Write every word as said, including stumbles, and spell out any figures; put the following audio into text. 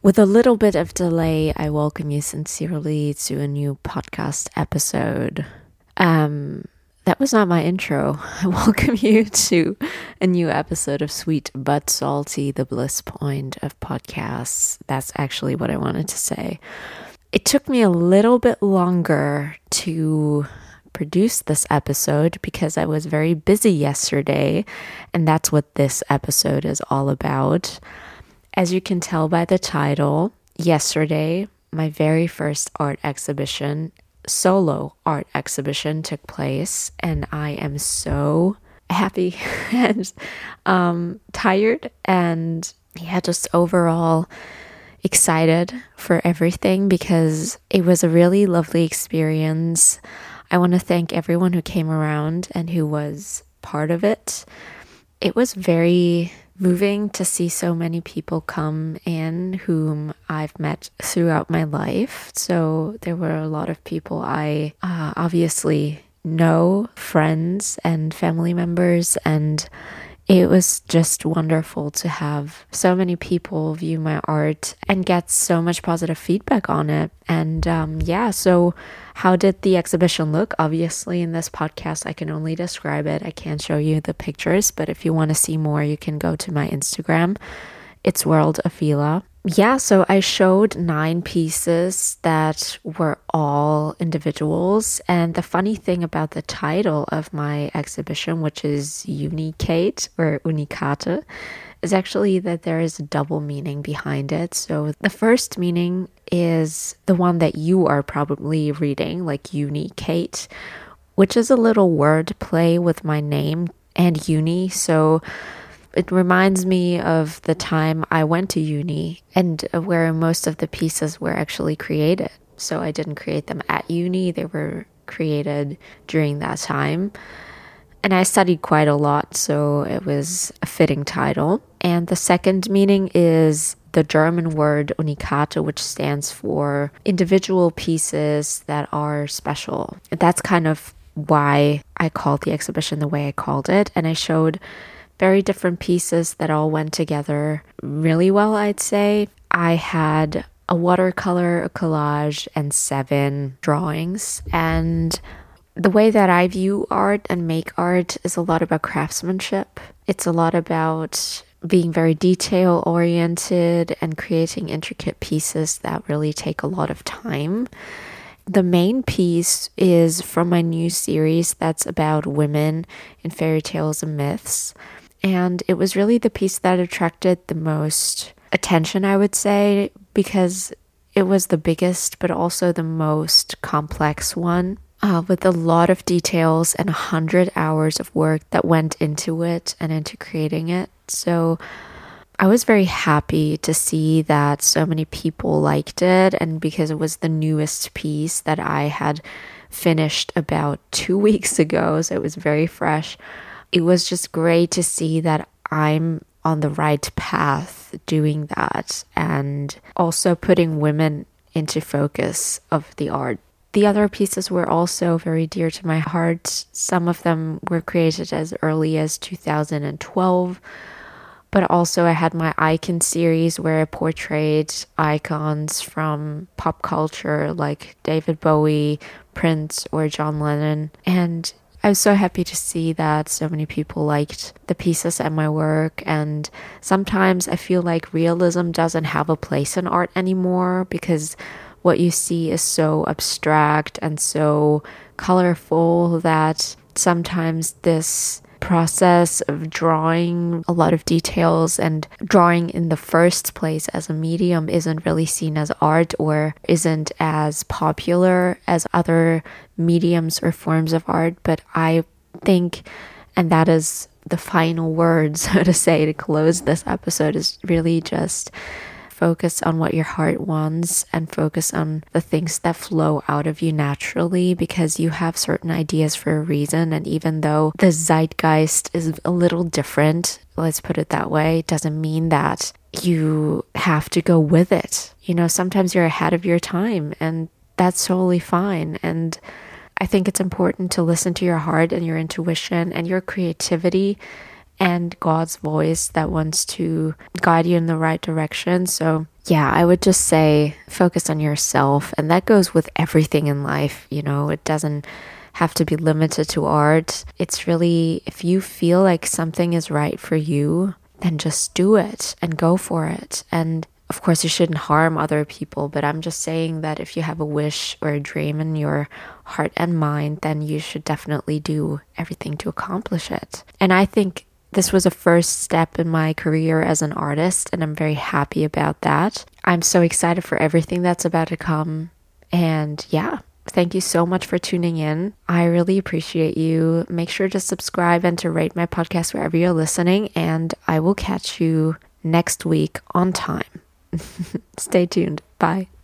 With a little bit of delay, I welcome you sincerely to a new podcast episode. Um, that was not my intro. I welcome you to a new episode of Sweet But Salty, the bliss point of podcasts. That's actually what I wanted to say. It took me a little bit longer to produce this episode because I was very busy yesterday, and that's what this episode is all about. As you can tell by the title, yesterday, my very first art exhibition, solo art exhibition took place, and I am so happy and um, tired and yeah, just overall excited for everything because it was a really lovely experience. I want to thank everyone who came around and who was part of it. It was very moving to see so many people come in whom I've met throughout my life. So there were a lot of people I uh, obviously know, friends and family members, and it was just wonderful to have so many people view my art and get so much positive feedback on it. And um, yeah, so how did the exhibition look? Obviously, in this podcast, I can only describe it. I can't show you the pictures, but if you want to see more, you can go to my Instagram. It's World of Fila. Yeah, so I showed nine pieces that were all individuals. And the funny thing about the title of my exhibition, which is Unicate or Unicate, is actually that there is a double meaning behind it. So the first meaning is the one that you are probably reading, like Unicate, which is a little word play with my name and uni. So it reminds me of the time I went to uni and where most of the pieces were actually created. So I didn't create them at uni, they were created during that time. And I studied quite a lot, so it was a fitting title. And the second meaning is the German word Unikate, which stands for individual pieces that are special. That's kind of why I called the exhibition the way I called it. And I showed very different pieces that all went together really well, I'd say. I had a watercolor, a collage, and seven drawings. And the way that I view art and make art is a lot about craftsmanship. It's a lot about being very detail-oriented and creating intricate pieces that really take a lot of time. The main piece is from my new series that's about women in fairy tales and myths. And it was really the piece that attracted the most attention, I would say, because it was the biggest, but also the most complex one, uh, with a lot of details and a hundred hours of work that went into it and into creating it. So I was very happy to see that so many people liked it, and because it was the newest piece that I had finished about two weeks ago, so it was very fresh. It was just great to see that I'm on the right path doing that and also putting women into focus of the art. The other pieces were also very dear to my heart. Some of them were created as early as two thousand twelve, but also I had my icon series where I portrayed icons from pop culture like David Bowie, Prince, or John Lennon. And I was so happy to see that so many people liked the pieces and my work. And sometimes I feel like realism doesn't have a place in art anymore because what you see is so abstract and so colorful that sometimes this process of drawing a lot of details and drawing in the first place as a medium isn't really seen as art or isn't as popular as other mediums or forms of art. But I think, and that is the final word, so to say, to close this episode, is really just focus on what your heart wants and focus on the things that flow out of you naturally, because you have certain ideas for a reason. And even though the zeitgeist is a little different, let's put it that way, it doesn't mean that you have to go with it. You know, sometimes you're ahead of your time and that's totally fine. And I think it's important to listen to your heart and your intuition and your creativity and God's voice that wants to guide you in the right direction. So yeah, I would just say focus on yourself. And that goes with everything in life. You know, it doesn't have to be limited to art. It's really, if you feel like something is right for you, then just do it and go for it. And of course, you shouldn't harm other people, but I'm just saying that if you have a wish or a dream in your heart and mind, then you should definitely do everything to accomplish it. And I think this was a first step in my career as an artist, and I'm very happy about that. I'm so excited for everything that's about to come. And yeah, thank you so much for tuning in. I really appreciate you. Make sure to subscribe and to rate my podcast wherever you're listening, and I will catch you next week on time. Stay tuned. Bye.